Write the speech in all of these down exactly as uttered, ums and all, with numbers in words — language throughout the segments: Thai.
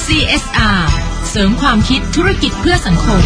ซี เอส อาร์ เสริมความคิดธุรกิจเพื่อสังคม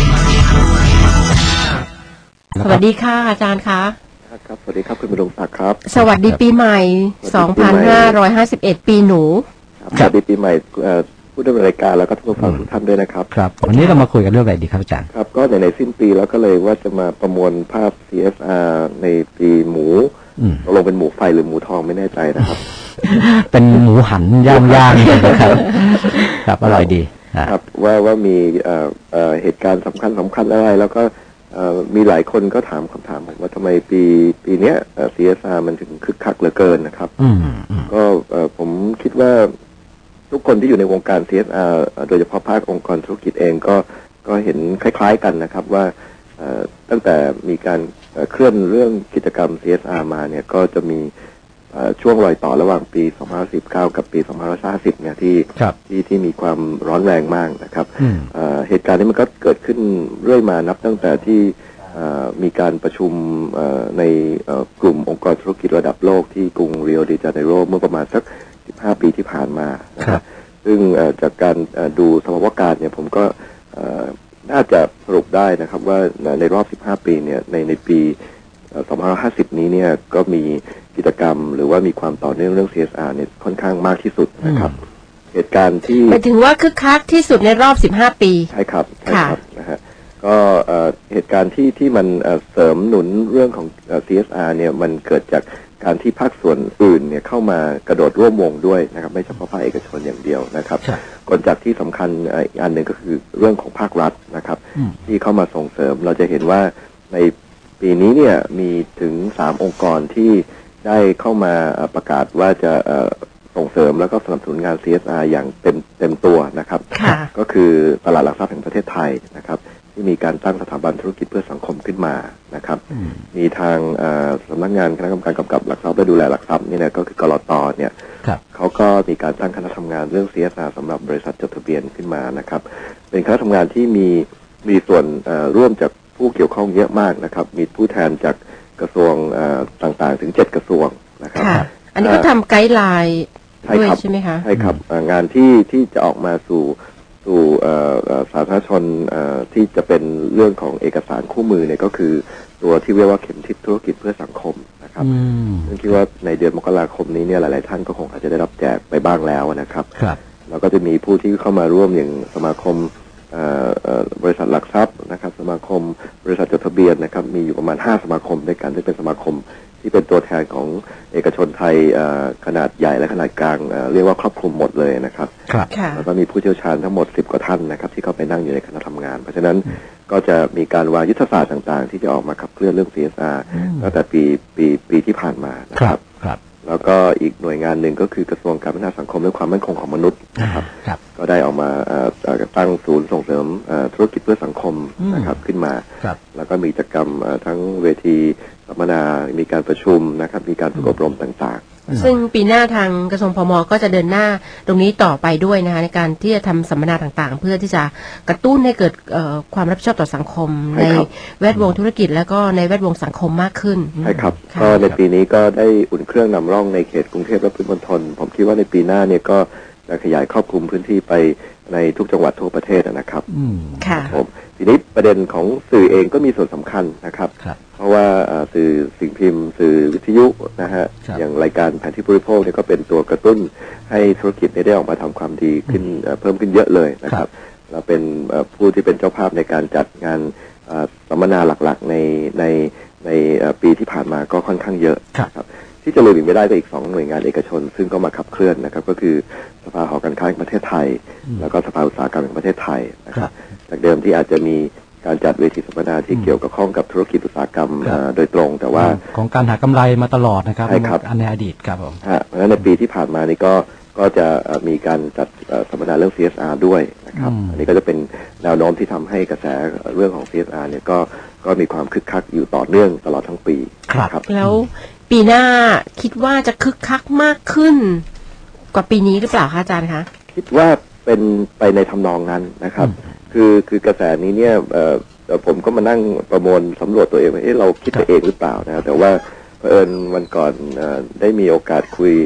สวัสดีค่ะอาจารย์คะครับสวัสดีครับคุณบรมศักดิ์ครับสวัสดีปีใหม่สองพันห้าร้อยห้าสิบเอ็ดปีหนูสวัสดีปีใหม่ผู้ดำเนินรายการแล้วก็ทุกผู้ฟังทุกท่านด้วยนะครับครับวันนี้เรามาคุยกันเรื่องอะไรดีครับอาจารย์ครับก็ในในสิ้นปีแล้วก็เลยว่าจะมาประมวลภาพ ซี เอส อาร์ ในปีหมูลงเป็นหมูไฟหรือหมูทองไม่แน่ใจนะครับเป็นหมูหันย่างๆนะครับครับอร่อยดีครับว่าว่ามีเหตุการณ์สำคัญสำคัญอะไรแล้วก็มีหลายคนก็ถามคำถามผมว่าทำไมปีปีนี้ ซี เอส อาร์ มันถึงคึกคักเหลือเกินนะครับก็ผมคิดว่าทุกคนที่อยู่ในวงการ ซี เอส อาร์ โดยเฉพาะภาคองค์กรธุรกิจเองก็ก็เห็นคล้ายๆกันนะครับว่าตั้งแต่มีการเคลื่อนเรื่องกิจกรรม ซี เอส อาร์ มาเนี่ยก็จะมีช่วงรอยต่อระหว่างปีสองพันสิบเก้ากับปีสองพันห้าสิบเนี่ยที่ที่ที่มีความร้อนแรงมากนะครับเหตุการณ์นี้มันก็เกิดขึ้นเรื่อยมานับตั้งแต่ที่มีการประชุมในกลุ่มองค์กรธุรกิจระดับโลกที่กรุงริโอเดจาเนโรเมื่อประมาณสักสิบห้าปีที่ผ่านมานะครับซึ่งจากการดูสภาวะการเนี่ยผมก็น่าจะสรุปได้นะครับว่าในรอบสิบห้าปีเนี่ยในในปีสองพันห้าสิบนี้เนี่ยก็มีกิจกรรมหรือว่ามีความต่อเนื่องเรื่อง ซี เอส อาร์ เนี่ยค่อนข้างมากที่สุดนะครับเหตุการณ์ที่หมายถึงว่าคึกคักที่สุดในรอบสิบห้าปีใช่ครับใช่ครับนะฮะก็เหตุการณ์ที่ที่มันเสริมหนุนเรื่องของ ซี เอส อาร์ เนี่ยมันเกิดจากการที่ภาคส่วนอื่นเนี่ยเข้ามากระโดดร่วมวงด้วยนะครับไม่เฉพาะภาคเอกชนอย่างเดียวนะครับกลจักที่สำคัญอีกอันหนึ่งก็คือเรื่องของภาครัฐนะครับที่เข้ามาส่งเสริมเราจะเห็นว่าในปีนี้เนี่ยมีถึงสามองค์กรที่ได้เข้ามาประกาศว่าจะส่งเสริมแล้วก็สนับสนุนงาน ซี เอส อาร์ อย่างเต็มเต็มตัวนะครับก็คือตลาดหลักทรัพย์แห่งประเทศไทยนะครับที่มีการตั้งสถาบันธุรกิจเพื่อสังคมขึ้นมานะครับมีทางสำนักงานคณะกรรมการกำกับหลักทรัพย์และดูแลหลักทรัพย์นี่นะก็คือกลต.เนี่ยเขาก็มีการตั้งคณะทำงานเรื่อง ซี เอส อาร์ สำหรับบริษัทจดทะเบียนขึ้นมานะครับเป็นคณะทำงานที่มีมีส่วนร่วมจากผู้เกี่ยวข้องเยอะมากนะครับมีผู้แทนจากกระทรวงต่างๆถึงเจ็ดกระทรวงนะครับอันนี้ก็ทำไกด์ไลน์ด้วยใช่ไหมคะใช่ครับงานที่ที่จะออกมาสู่สู่สาธารณชนที่จะเป็นเรื่องของเอกสารคู่มือเนี่ยก็คือตัวที่เรียกว่าเข็มทิศธุรกิจเพื่อสังคมนะครับซึ่งคิดว่าในเดือนมกราคมนี้เนี่ยหลายๆท่านก็คงอาจจะได้รับแจกไปบ้างแล้วนะครับแล้วก็จะมีผู้ที่เข้ามาร่วมอย่างสมาคมบริษัทหลักทรัพย์นะครับสมาคมบริษัทจดทะเบียนนะครับมีอยู่ประมาณห้าสมาคมด้วยกันที่เป็นสมาคมที่เป็นตัวแทนของเอกชนไทยขนาดใหญ่และขนาดกลางเรียกว่าครอบคลุมหมดเลยนะครับแล้วก็มีผู้เชี่ยวชาญทั้งหมดสิบกว่าท่านนะครับที่เข้าไปนั่งอยู่ในคณะทำงานเพราะฉะนั้นก็จะมีการวางยุทธศาสตร์ต่างๆที่จะออกมาขับเคลื่อนเรื่อง ซี เอส อาร์ ตั้งแต่ปีปีปีที่ผ่านมานะครับแล้วก็อีกหน่วยงานหนึ่งก็คือกระทรวงการพัฒนาสังคมและความมั่นคงของมนุษย์นะครับก็ได้ออกมาตั้งศูนย์ส่งเสริมธุรกิจเพื่อสังคมนะครับขึ้นมาแล้วก็มีกิจกรรมทั้งเวทีสัมมนามีการประชุมนะครับมีการฝึกอบรมต่างๆซึ่งปีหน้าทางกระทรวงพม.ก็จะเดินหน้าตรงนี้ต่อไปด้วยนะคะในการที่จะทำสัมมนาต่างๆเพื่อที่จะกระตุ้นให้เกิดความรับผิดชอบต่อสังคมในแวดวงธุรกิจแล้วก็ในแวดวงสังคมมากขึ้นใช่ครับก็ในปีนี้ก็ได้อุ่นเครื่องนำร่องในเขตกรุงเทพและปริมณฑลผมคิดว่าในปีหน้าเนี่ยก็จะขยายครอบคลุมพื้นที่ไปในทุกจังหวัดทั่วประเทศนะครับค่ะผมทีนี้ประเด็นของสื่อเองก็มีส่วนสำคัญนะครับเพราะว่าสื่อสิ่งพิมพ์สื่อวิทยุนะฮะอย่างรายการแผนที่บริโภคเนี่ยก็เป็นตัวกระตุ้นให้ธุรกิจได้ออกมาทำความดีขึ้นเพิ่มขึ้นเยอะเลยนะครับเราเป็นผู้ที่เป็นเจ้าภาพในการจัดงานสัมมนาหลักๆในในในปีที่ผ่านมาก็ค่อนข้างเยอะครับที่จะลืมอีกไม่ได้ก็อีกสองหน่วยงานเอกชนซึ่งก็มาขับเคลื่อนนะครับก็คือสภาหอการค้าแห่งประเทศไทยแล้วก็สภาอุตสาหกรรมแห่งประเทศไทยนะครับจากเดิมที่อาจจะมีการจัดเวทีสัมมนาที่เกี่ยวกับข้องกับธุรกิจอุตสาหกรรมโดยตรงแต่ว่าของการหากำไรมาตลอดนะครับอันในอดีตครับผมเพราะฉะนั้นในปีที่ผ่านมานี่ก็ก็จะมีการจัดสัมมนาเรื่อง ซี เอส อาร์ ด้วยนะครับอันนี้ก็จะเป็นแนวโน้มที่ทำให้กระแสเรื่องของ ซี เอส อาร์ เนี่ยก็ก็มีความคึกคักอยู่ต่อเนื่องตลอดทั้งปีครับแล้วปีหน้าคิดว่าจะคึกคักมากขึ้นกว่าปีนี้หรือเปล่าคะอาจารย์คะคิดว่าเป็นไปในทำนองนั้นนะครับคือคือกระแสนี้เนี่ยผมก็มานั่งประมวลสำรวจตัวเองว่าเอ๊ะเราคิดไปเองหรือเปล่านะแต่ว่าเผอิญวันก่อนได้มีโอกาสคุย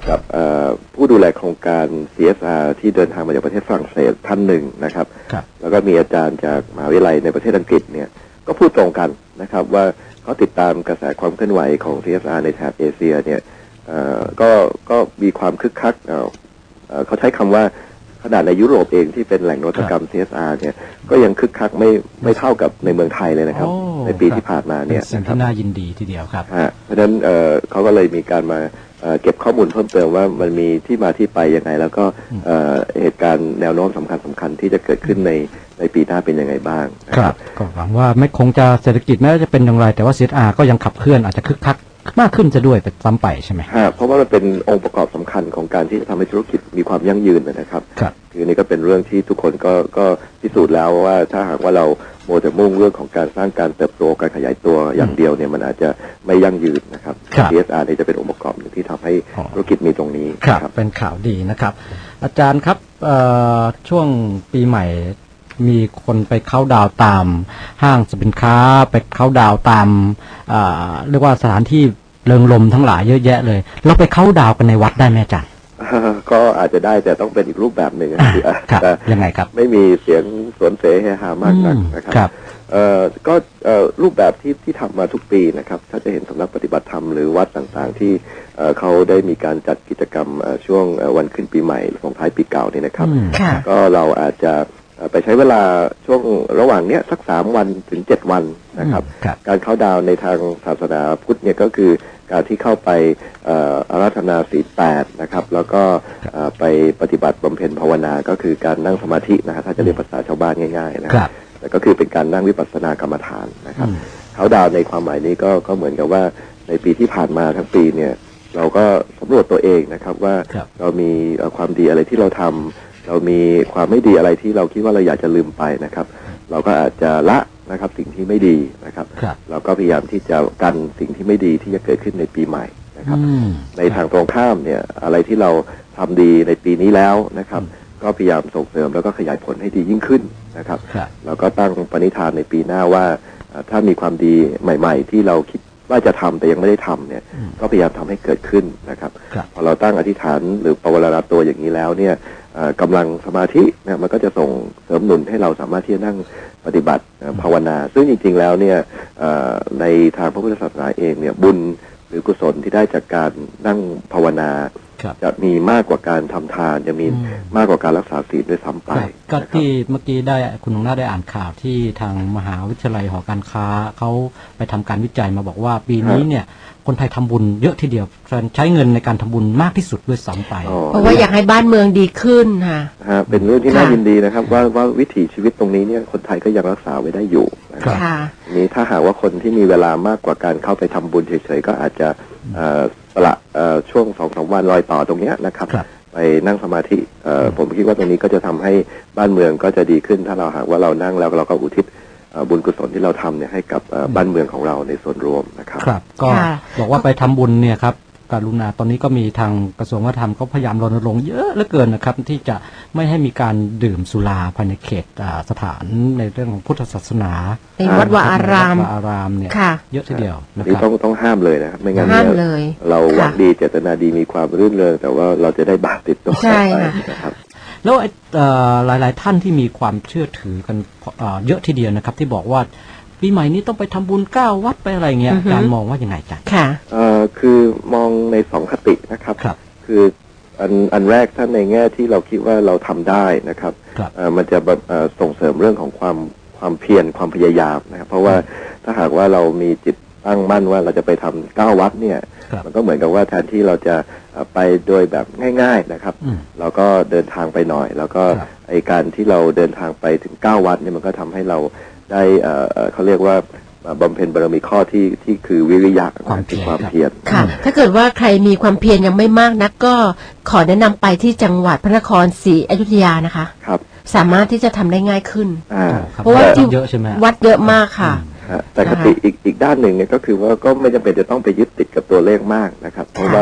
กับผู้ดูแลโครงการ ซี เอส อาร์ ที่เดินทางมาจากประเทศฝรั่งเศสท่านหนึ่งนะครับแล้วก็มีอาจารย์จากมหาวิทยาลัยในประเทศอังกฤษเนี่ยก็พูดตรงกันนะครับว่าเขาติดตามกระแสความเคลื่อนไหวของ ซี เอส อาร์ ในแถบเอเชียเนี่ยก็ก็มีความคึกคักเขาใช้คำว่าขนาดในยุโรปเองที่เป็นแหล่งนวัตกรรม ซี เอส อาร์ เนี่ยก็ยังคึกคักไม่ไม่เท่ากับในเมืองไทยเลยนะครับในปีที่ผ่านมาเนี่ยสิ่งที่น่ายินดีทีเดียวครับเพราะฉะนั้นเขาก็เลยมีการมาเก็บข้อมูลเพิ่มเติมว่ามันมีที่มาที่ไปยังไงแล้วก็เหตุการณ์แนวโน้มสำคัญสำคัญที่จะเกิดขึ้นในในปีหน้าเป็นยังไงบ้างครับก็หวังว่าไม่คงจะเศรษฐกิจแม้จะเป็นอย่างไรแต่ว่า ซี เอส อาร์ ก็ยังขับเคลื่อนอาจจะคึกคักมากขึ้นจะด้วยเป็นซ้ำไปใช่ไหมครับเพราะว่ามันเป็นองค์ประกอบสำคัญของการที่จะทำให้ธุรกิจมีความยั่งยืนนะครับครับคือนี่ก็เป็นเรื่องที่ทุกคนก็ก็พิสูจน์แล้วว่าถ้าหากว่าเราโมแต่มุ่งเรื่องของการสร้างการเติบโตการขยายตัวอย่างเดียวเนี่ยมันอาจจะไม่ยั่งยืนนะครับ ซี เอส อาร์ นี่จะเป็นองค์ประกอบหนึ่งที่ทำให้ธุรกิจมีตรงนี้ครับเป็นข่าวดีนะครับอาจารย์ครับช่วงปีใหม่มีคนไปเข้าดาวตามห้างสินค้าไปเข้าดาวตามเรียกว่าสถานที่เริงรมทั้งหลายเยอะแยะเลยเราไปเข้าดาวกันในวัดได้ไหมอาจารย์ก็อาจจะได้แต่ต้องเป็นอีกรูปแบบหนึ่งแต่ยังไงครับไม่มีเสียงสวนเสเฮฮามากนักนะครับก็รูปแบบที่ที่ทำมาทุกปีนะครับถ้าจะเห็นสำนักปฏิบัติธรรมหรือวัดต่างๆที่เขาได้มีการจัดกิจกรรมช่วงวันขึ้นปีใหม่ของท้ายปีเก่านี่นะครับก็เราอาจจะไปใช้เวลาช่วงระหว่างเนี้ยสักสามวันถึงเจ็ดวันนะครับการเข้าดาวในทางศาสนาพุทธเนี่ยก็คือการที่เข้าไปอาราธนาศีลแปดนะครับแล้วก็ไปปฏิบัติบำเพ็ญภาวนาก็คือการนั่งสมาธินะครับถ้าจะเรียกภาษาชาวบ้านง่ายๆนะครับแต่ก็คือเป็นการนั่งวิปัสสนากรรมฐานนะครับเข้าดาวในความหมายนี้ก็ก็เหมือนกับว่าในปีที่ผ่านมาทั้งปีเนี่ยเราก็สำรวจตัวเองนะครับว่าเรามีความดีอะไรที่เราทำเรามีความไม่ดีอะไรที่เราคิดว่าเราอยากจะลืมไปนะครับเราก็อาจจะละนะครับสิ่งที่ไม่ดีนะครับเราก็พยายามที่จะกันสิ่งที่ไม่ดีที่จะเกิดขึ้นในปีใหม่นะครับในทางตรงข้ามเนี่ยอะไรที่เราทำดีในปีนี้แล้วนะครับก็พยายามส่งเสริมแล้วก็ขยายผลให้ดียิ่งขึ้นนะครับเราก็ตั้งปณิธานในปีหน้าว่าถ้ามีความดีใหม่ๆที่เราคิดว่าจะทำแต่ยังไม่ได้ทำเนี่ยก็พยายามทำให้เกิดขึ้นนะครับพอเราตั้งอธิษฐานหรือปวารณาตัวอย่างนี้แล้วเนี่ยกำลังสมาธิเนี่ยมันก็จะส่งเสริมหนุนให้เราสามารถที่จะนั่งปฏิบัติภาวนาซึ่งจริงๆแล้วเนี่ยในทางพระพุทธศาสนาเองเนี่ยบุญหรือกุศลที่ได้จากการนั่งภาวนาจะมีมากกว่าการทำทานจะมีมากกว่าการรักษาศีลด้วยซ้ำไปก็ที่เมื่อกี้ได้คุณหนุ่มน่าได้อ่านข่าวที่ทางมหาวิทยาลัยหอการค้าเขาไปทำการวิจัยมาบอกว่าปีนี้เนี่ยคนไทยทำบุญเยอะทีเดียวใช้เงินในการทำบุญมากที่สุดด้วยซ้ำไปเพราะว่าอยากให้บ้านเมืองดีขึ้นค่ะเป็นเรื่องที่น่ายินดีนะครับว่าว่าวิถีชีวิตตรงนี้เนี่ยคนไทยก็ยังรักษาไว้ได้อยู่นะครับนี้ถ้าหากว่าคนที่มีเวลามากกว่าการเข้าไปทำบุญเฉยๆก็อาจจะสละช่วงสองสามวันรอยต่อตรงนี้นะครับไปนั่งสมาธิผมคิดว่าตรงนี้ก็จะทำให้บ้านเมืองก็จะดีขึ้นถ้าเราหากว่าเรานั่งแล้วเราก็อุทิศบุญกุศลที่เราทำเนี่ยให้กับบ้านเมืองของเราในส่วนรวมนะครับครับก็บอกว่าไปทำบุญเนี่ยครับกรุณาตอนนี้ก็มีทางกระทรวงวัฒนธรรมเขาพยายามรณรงค์เยอะเหลือเกินนะครับที่จะไม่ให้มีการดื่มสุราภายในเขตสถานในเรื่องของพุทธศาสนาในวัดวาอารามอารามเนี่ยเยอะทีเดียวนะครับต้องต้องห้ามเลยนะครับไม่งั้นเราหวังดีเจตนาดีมีความรื่นเริงแต่ว่าเราจะได้บาปติดตัวไปนะครับแล้วหลายๆท่านที่มีความเชื่อถือกันเยอะทีเดียวนะครับที่บอกว่าปีใหม่นี้ต้องไปทำบุญเก้าวัดไปอะไรเงี้ยการมองว่ายังไงจ๊ะค่ะเอ่อคือมองในสองคตินะครับครับคืออันอันแรกท่านในแง่ที่เราคิดว่าเราทำได้นะครับเอ่อมันจะส่งเสริมเรื่องของความความเพียรความพยายามนะครับเพราะว่าถ้าหากว่าเรามีจิตตั้งมั่นว่าเราจะไปทำเก้าวัดเนี่ยมันก็เหมือนกับว่าแทนที่เราจะไปโดยแบบง่ายๆนะครับเราก็เดินทางไปหน่อยแล้วก็ไอการที่เราเดินทางไปถึงเก้าวัดเนี่ยมันก็ทำให้เราได้เขาเรียกว่าบำเพ็ญบารมีข้อที่ที่คือวิริยะความเพียรความเพียรค่ะถ้าเกิดว่าใครมีความเพียรยังไม่มากนักก็ขอแนะนำไปที่จังหวัดพระนครศรีอยุธยานะคะครับสามารถที่จะทำได้ง่ายขึ้นเพราะว่าที่วัดเยอะมากค่ะแต่คติอีกอีกด้านหนึ่งเนี่ยก็คือว่าก็ไม่จำเป็นจะต้องไปยึดติดกับตัวเลขมากนะครับเพราะว่า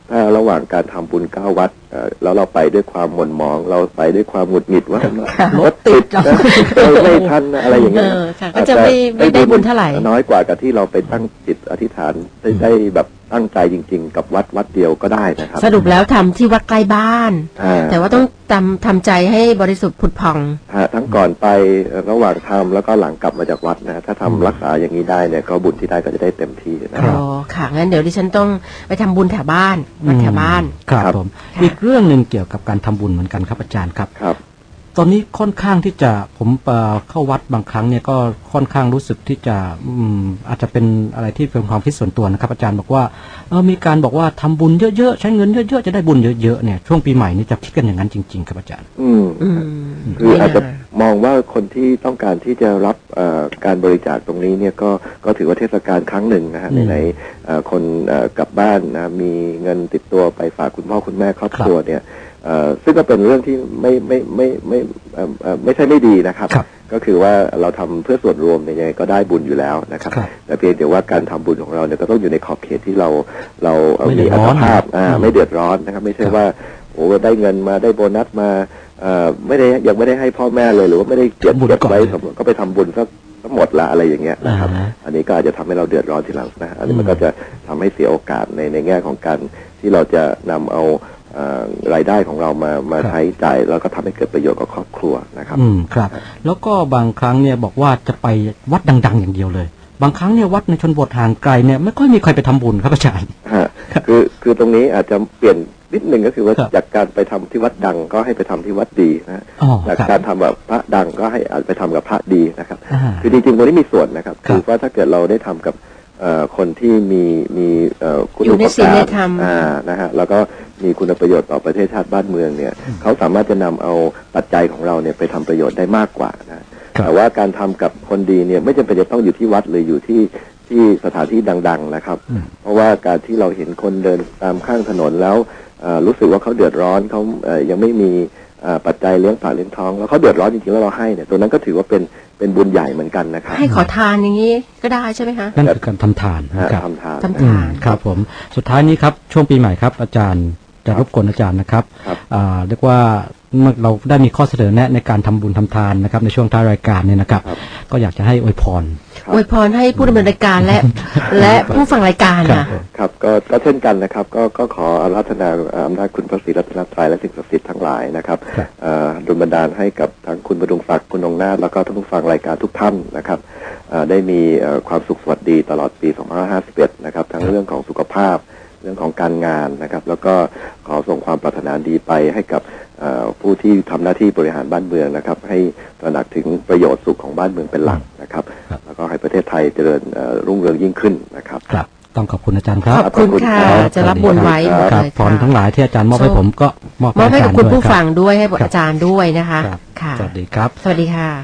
ถ้าระหว่างการทำบุญเก้าวัดแล้วเราไปด้วยความหม่นหมองเราไปด้วยความหงุดหงิดว่ารถติดไม่ทันอะไรอย่างเงี้ยก็จะไม่ไม่ได้บุญเท่าไหร่น้อยกว่ากับที่เราไปตั้งจิตอธิษฐานได้ได้แบบตั้งใจจริงๆกับวัดวัดเดียวก็ได้นะครับสรุปแล้วทำที่วัดใกล้บ้านแต่ว่าต้องทำทำใจให้บริสุทธิ์ผุดผ่องทั้งก่อนไประหว่างทำแล้วก็หลังกลับมาจากวัดนะถ้าทำรักษาอย่างนี้ได้เนี่ยก็บุญที่ได้ก็จะได้เต็มที่นะครับอ๋อค่ะงั้นเดี๋ยวดิฉันต้องไปทำบุญแถวบ้านวัดแถวบ้านครับผมอีกเรื่องหนึ่งเกี่ยวกับการทำบุญเหมือนกันครับอาจารย์ครับครับตอนนี้ค่อนข้างที่จะผมเข้าวัดบางครั้งเนี่ยก็ค่อนข้างรู้สึกที่จะอืมอาจจะเป็นอะไรที่เป็นความคิดส่วนตัวนะครับอาจารย์บอกว่าเออมีการบอกว่าทำบุญเยอะๆใช้เงินเยอะๆจะได้บุญเยอะๆเนี่ยช่วงปีใหม่นี่จะคิดกันอย่างนั้นจริงๆครับอาจารย์อืมคืออาจจะมองว่าคนที่ต้องการที่จะรับการบริจาคตรงนี้เนี่ยก็ก็ถือว่าเทศกาลครั้งหนึ่งนะฮะในๆคนกลับบ้านนะมีเงินติดตัวไปฝากคุณพ่อคุณแม่ครอบครัวเนี่ยซึ่งก็เป็นเรื่องที่ไม่ไม่ไม่ไม่ไม่ใช่ไม่ดีนะครับก็คือว่าเราทำเพื่อส่วนรวมเนี่ยก็ได้บุญอยู่แล้วนะครับแต่เพียงแต่ว่าการทำบุญของเราเนี่ยก็ต้องอยู่ในขอบเขตที่เราเรามีอัตภาพไม่เดือดร้อนนะครับไม่ใช่ว่าโอ้ได้เงินมาได้โบนัสมาไม่ได้ยังไม่ได้ให้พ่อแม่เลยหรือว่าไม่ได้เก็บเก็บไว้ก็ไปทำบุญสักทั้งหมดละอะไรอย่างเงี้ยนะครับอันนี้ก็อาจจะทำให้เราเดือดร้อนทีหลังนะอันนี้มันก็จะทำให้เสียโอกาสในในแง่ของการที่เราจะนำเอารายได้ของเรามามาใช้จ่ายแล้วก็ทำให้เกิดประโยชน์กับครอบครัวนะครับอืมครับแล้วก็บางครั้งเนี่ยบอกว่าจะไปวัดดังๆอย่างเดียวเลยบางครั้งเนี่ยวัดในชนบทห่างไกลเนี่ยไม่ค่อยมีใครไปทำบุญครับอาจารย์คือคือตรงนี้อาจจะเปลี่ยนนิดหนึ่งก็คือว่าจากการไปทำที่วัดดังก็ให้ไปทำที่วัดดีนะจากการทำแบบพระดังก็ให้ไปทำกับพระดีนะครับคือจริงๆตรงนี้มีส่วนนะครับคือว่าถ้าเกิดเราได้ทำกับคนที่มีมีคุณอุปการนะฮะแล้วก็มีคุณประโยชน์ต่อประเทศชาติบ้านเมืองเนี่ยเขาสามารถจะนำเอาปัจจัยของเราเนี่ยไปทำประโยชน์ได้มากกว่านะแต่ว่าการทำกับคนดีเนี่ยไม่จำเป็นจะต้องอยู่ที่วัดหรืออยู่ที่ที่สถานที่ดังๆนะครับเพราะว่าการที่เราเห็นคนเดินตามข้างถนนแล้วรู้สึกว่าเขาเดือดร้อนเขายังไม่มีปัจจัยเลี้ยงปากเลี้ยงท้องแล้วเขาเดือดร้อนจริงๆแล้วเราให้เนี่ยตัวนั้นก็ถือว่าเป็นเป็นบุญใหญ่เหมือนกันนะครับให้ขอทานอย่างนี้ก็ได้ใช่ไหมคะนั่นคือการทำทานนะครับทำทานทำทานครับผมสุดท้ายนี้ครับช่วงปีใหม่ครับอาจารย์จะรบกวนอาจารย์นะครับเรียกว่าเราได้มีข้อเสนอแนะในการทำบุญทำทานนะครับในช่วงท้ายรายการเนี่ยนะครับก็อยากจะให้อวยพรอวยพรให้ผู้ดำเนินรายการและและผู้ฟังรายการนะครับก็ก็เช่นกันนะครับก็ก็ขออาราธนาอำนาจคุณพระศรีรัตนตรัยและสิ่งศักดิ์สิทธิ์ทั้งหลายนะครับดลบันดาลให้กับทั้งคุณประดุงศักดิ์คุณองค์นาถแล้วก็ท่านผู้ฟังรายการทุกท่านนะครับได้มีความสุขสวัสดีตลอดปีสองพันห้าร้อยห้าสิบเอ็ดนะครับทั้งเรื่องของสุขภาพเรื่องของการงานนะครับแล้วก็ขอส่งความปรารถนาดีไปให้กับผู้ที่ทำหน้าที่บริหารบ้านเมืองนะครับให้ตระหนักถึงประโยชน์สุขของบ้านเมืองเป็นหลักนะครับแล้วก็ให้ประเทศไทยเจริญรุ่งเรืองยิ่งขึ้นนะครับครับต้องขอบคุณอาจารย์ครับขอบคุณค่ะจะรับบุญไว้หมดเลยพรทั้งหลายที่อาจารย์มอบให้ผมก็มอบให้กับคุณผู้ฟังด้วยให้อาจารย์ด้วยนะคะค่ะสวัสดีครับสวัสดีค่ะ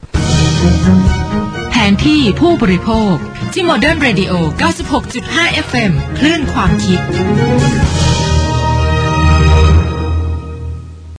แผนที่ผู้บริโภคที่ Modern Radio เก้าสิบหกจุดห้า เอฟ เอ็ม คลื่นความคิด